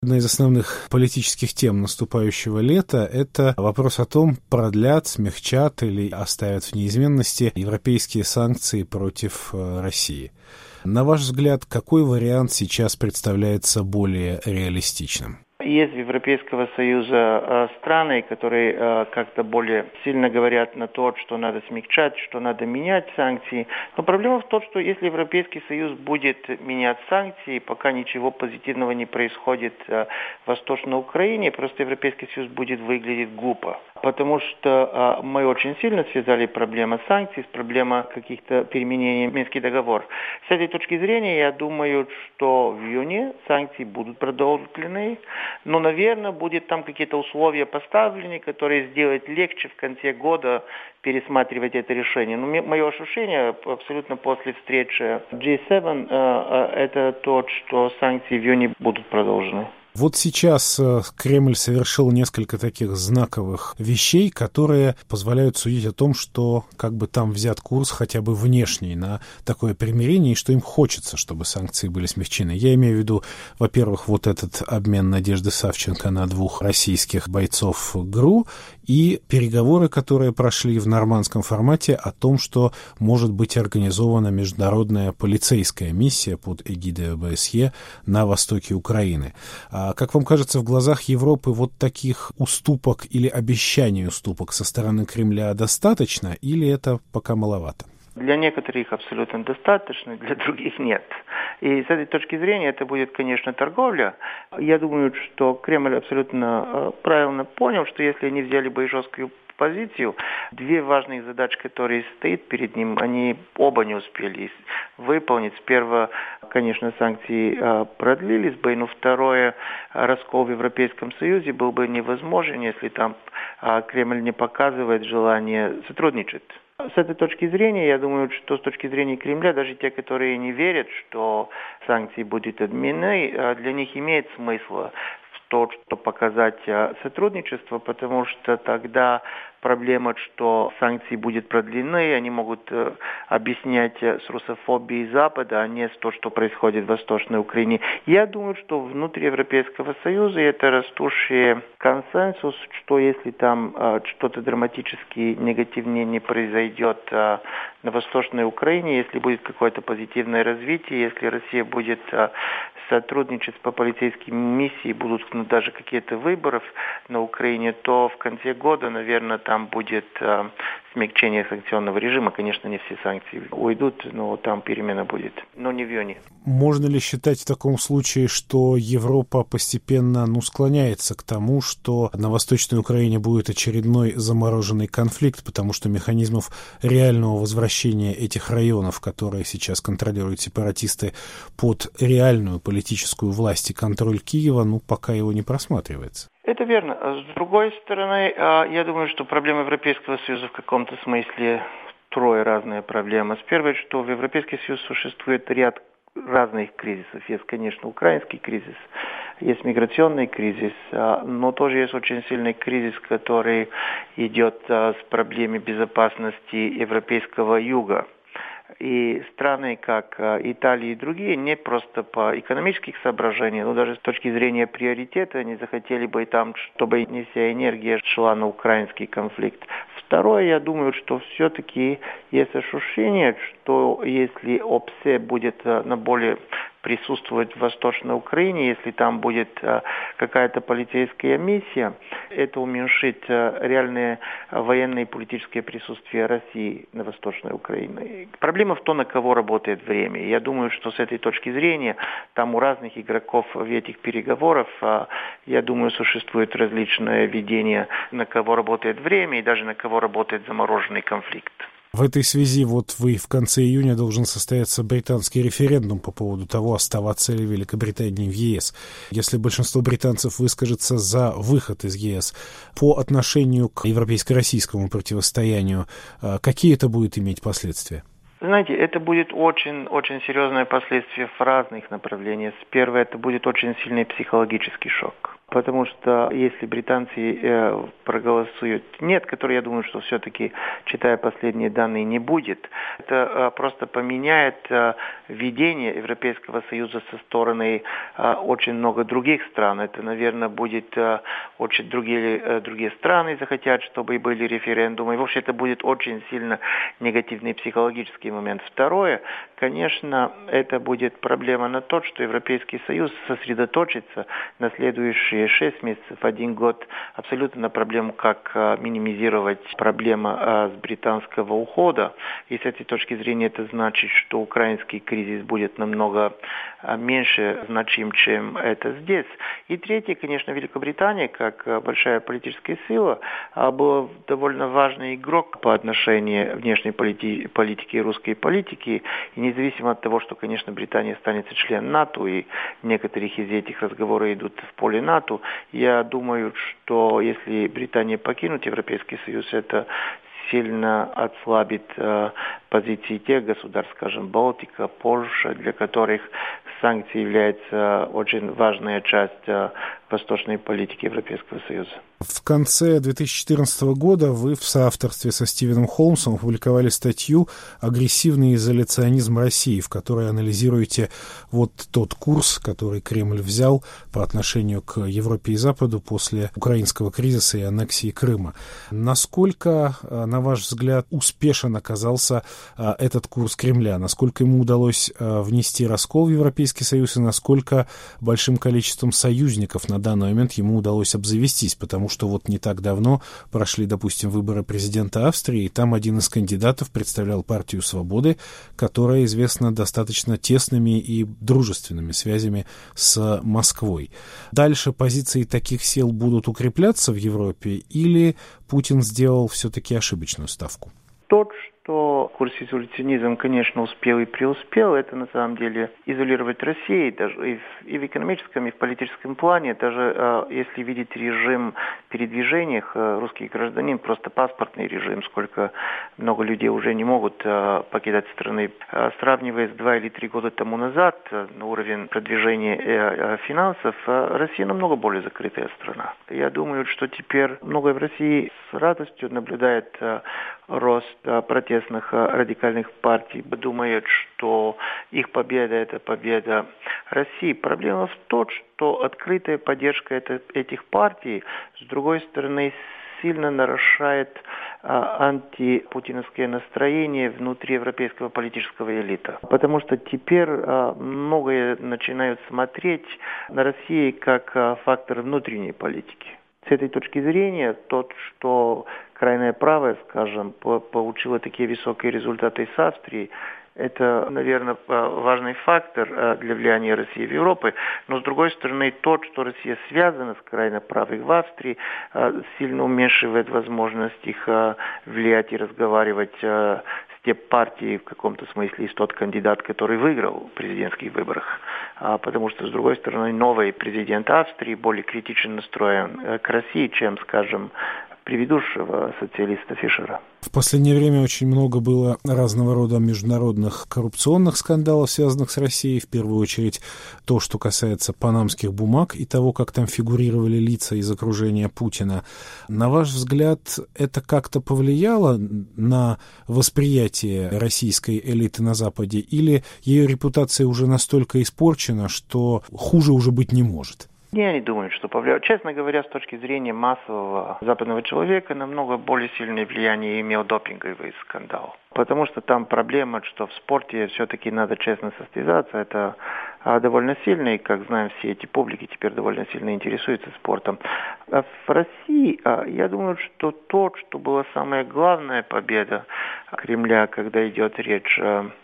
Одна из основных политических тем наступающего лета – это вопрос о том, продлят, смягчат или оставят в неизменности европейские санкции против России. На ваш взгляд, какой вариант сейчас представляется более реалистичным? Есть у Европейского Союза страны, которые как-то более сильно говорят на то, что надо смягчать, что надо менять санкции. Но проблема в том, что если Европейский Союз будет менять санкции, пока ничего позитивного не происходит в Восточной Украине, просто Европейский Союз будет выглядеть глупо. Потому что мы очень сильно связали проблему санкций с проблемой каких-то переменений в Минский договор. С этой точки зрения, я думаю, что в июне санкции будут продолжены. Но, наверное, будет там какие-то условия поставлены, которые сделают легче в конце года пересматривать это решение. Но мое ощущение абсолютно после встречи G7 это то, что санкции в июне будут продолжены. Вот сейчас Кремль совершил несколько таких знаковых вещей, которые позволяют судить о том, что как бы там взят курс хотя бы внешний на такое примирение, и что им хочется, чтобы санкции были смягчены. Я имею в виду, во-первых, вот этот обмен Надежды Савченко на 2 российских бойцов ГРУ и переговоры, которые прошли в нормандском формате о том, что может быть организована международная полицейская миссия под эгидой ОБСЕ на востоке Украины. А как вам кажется, в глазах Европы вот таких уступок или обещаний уступок со стороны Кремля достаточно, или это пока маловато? Для некоторых абсолютно достаточно, для других нет. И с этой точки зрения это будет, конечно, торговля. Я думаю, что Кремль абсолютно правильно понял, что если они взяли бы жесткую позицию, 2 важные задачи, которые стоят перед ним, они оба не успели выполнить. Первое, конечно, санкции продлились бы, но второе, раскол в Европейском Союзе был бы невозможен, если там Кремль не показывает желание сотрудничать. С этой точки зрения, я думаю, что с точки зрения Кремля, даже те, которые не верят, что санкции будут отменены, для них имеет смысл в том, что показать сотрудничество, потому что тогда проблема, что санкции будут продлены, они могут объяснять с русофобией Запада, а не с том, что происходит в Восточной Украине. Я думаю, что внутри Европейского Союза это растущий консенсус, что если там что-то драматически негативнее не произойдет на Восточной Украине, если будет какое-то позитивное развитие, если Россия будет сотрудничать по полицейским миссиям, будут даже какие-то выборы на Украине, то в конце года, наверное, там будет смягчение санкционного режима. Конечно, не все санкции уйдут, но там перемена будет. Но не в июне. Можно ли считать в таком случае, что Европа постепенно склоняется к тому, что на Восточной Украине будет очередной замороженный конфликт, потому что механизмов реального возвращения этих районов, которые сейчас контролируют сепаратисты, под реальную политическую власть и контроль Киева, пока его не просматривается? Это верно. С другой стороны, я думаю, что проблема Европейского Союза в каком-то смысле 3 разные проблемы. Первое, что в Европейском Союзе существует ряд разных кризисов. Есть, конечно, украинский кризис, есть миграционный кризис, но тоже есть очень сильный кризис, который идет с проблемой безопасности европейского юга. И страны, как Италия и другие, не просто по экономических соображениям, но даже с точки зрения приоритета, они захотели бы там, чтобы не вся энергия шла на украинский конфликт. Второе, я думаю, что все-таки есть ощущение, что если ОБСЕ будет на более присутствовать в Восточной Украине, если там будет какая-то полицейская миссия, это уменьшит реальное военное и политическое присутствие России на Восточной Украине. Проблема в том, на кого работает время. Я думаю, что с этой точки зрения, там у разных игроков в этих переговорах, я думаю, существует различное видение, на кого работает время и даже на кого работает замороженный конфликт. В этой связи в конце июня должен состояться британский референдум по поводу того, оставаться ли Великобритании в ЕС. Если большинство британцев выскажется за выход из ЕС, по отношению к европейско-российскому противостоянию, какие это будет иметь последствия? Знаете, это будет очень серьезные последствия в разных направлениях. Первое, это будет очень сильный психологический шок. Потому что если британцы проголосуют нет, который, я думаю, что все-таки, читая последние данные, не будет, это просто поменяет ведение Европейского Союза со стороны очень много других стран. Это, наверное, будет очень другие страны захотят, чтобы были референдумы. И вообще это будет очень сильно негативный психологический момент. Второе, конечно, это будет проблема на то, что Европейский Союз сосредоточится на следующие 6 месяцев, 1 год абсолютно на проблему, как минимизировать проблему с британского ухода. И с этой точки зрения это значит, что украинский кризис будет намного меньше значим, чем это здесь. И третье, конечно, Великобритания, как большая политическая сила, была довольно важный игрок по отношению внешней политики и русской политики. И независимо от того, что, конечно, Британия останется членом НАТО, и некоторых из этих разговоров идут в поле НАТО, я думаю, что если Британия покинет Европейский Союз, это сильно ослабит позиции тех государств, скажем, Балтика, Польша, для которых санкции являются очень важной частью восточной политики Европейского Союза. В конце 2014 года вы в соавторстве со Стивеном Холмсом опубликовали статью «Агрессивный изоляционизм России», в которой анализируете вот тот курс, который Кремль взял по отношению к Европе и Западу после украинского кризиса и аннексии Крыма. Насколько, на ваш взгляд, успешен оказался этот курс Кремля? Насколько ему удалось внести раскол в Европейский Союз и насколько большим количеством союзников на данный момент ему удалось обзавестись? Потому что вот не так давно прошли, допустим, выборы президента Австрии, и там один из кандидатов представлял партию «Свободы», которая известна достаточно тесными и дружественными связями с Москвой. Дальше позиции таких сил будут укрепляться в Европе, или Путин сделал все-таки ошибочную ставку? Тот, что курс изоляционизма, конечно, успел и преуспел, это на самом деле изолировать Россию, даже и в экономическом, и в политическом плане, даже если видеть режим передвижения русских гражданин, просто паспортный режим, сколько много людей уже не могут покидать страны. Сравнивая с 2 или 3 года тому назад на уровень продвижения финансов, Россия намного более закрытая страна. Я думаю, что теперь многое в России с радостью наблюдает рост протестных радикальных партий, думают, что их победа – это победа России. Проблема в том, что открытая поддержка этих партий, с другой стороны, сильно нарушает антипутиновское настроение внутри европейского политического элита. Потому что теперь многие начинают смотреть на Россию как фактор внутренней политики. С этой точки зрения, тот, что крайнее правое, скажем, получило такие высокие результаты с Австрией, это, наверное, важный фактор для влияния России в Европе. Но, с другой стороны, тот, что Россия связана с крайне правой в Австрии, сильно уменьшивает возможность их влиять и разговаривать с те партии, в каком-то смысле, есть тот кандидат, который выиграл в президентских выборах. Потому что, с другой стороны, новый президент Австрии более критично настроен к России, чем, скажем, предыдущего социалиста Фишера. В последнее время очень много было разного рода международных коррупционных скандалов, связанных с Россией. В первую очередь то, что касается панамских бумаг и того, как там фигурировали лица из окружения Путина. На ваш взгляд, это как-то повлияло на восприятие российской элиты на Западе? Или ее репутация уже настолько испорчена, что хуже уже быть не может? Я не думаю, что повлияло. Честно говоря, с точки зрения массового западного человека, намного более сильное влияние имел допинговый скандал. Потому что там проблема, что в спорте все-таки надо честно состязаться. Это довольно сильно, и, как знаем, все эти публики теперь довольно сильно интересуются спортом. А в России, я думаю, что то, что была самая главная победа Кремля, когда идет речь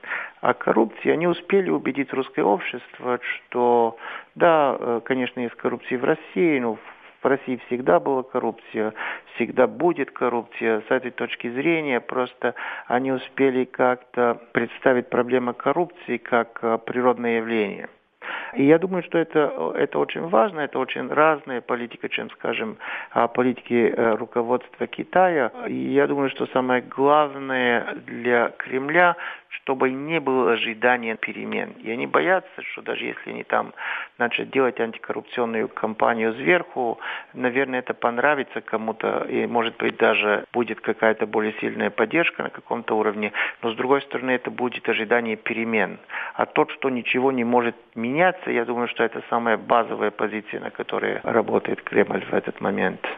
о коррупции, они успели убедить русское общество, что да, конечно, есть коррупция в России, но в России всегда была коррупция, всегда будет коррупция. С этой точки зрения просто они успели как-то представить проблему коррупции как природное явление. И я думаю, что это очень важно, это очень разная политика, чем, скажем, политики руководства Китая. И я думаю, что самое главное для Кремля, чтобы не было ожидания перемен. И они боятся, что даже если они там начнут делать антикоррупционную кампанию сверху, наверное, это понравится кому-то, и, может быть, даже будет какая-то более сильная поддержка на каком-то уровне, но, с другой стороны, это будет ожидание перемен. А тот, что ничего не может меняться, я думаю, что это самая базовая позиция, на которой работает Кремль в этот момент.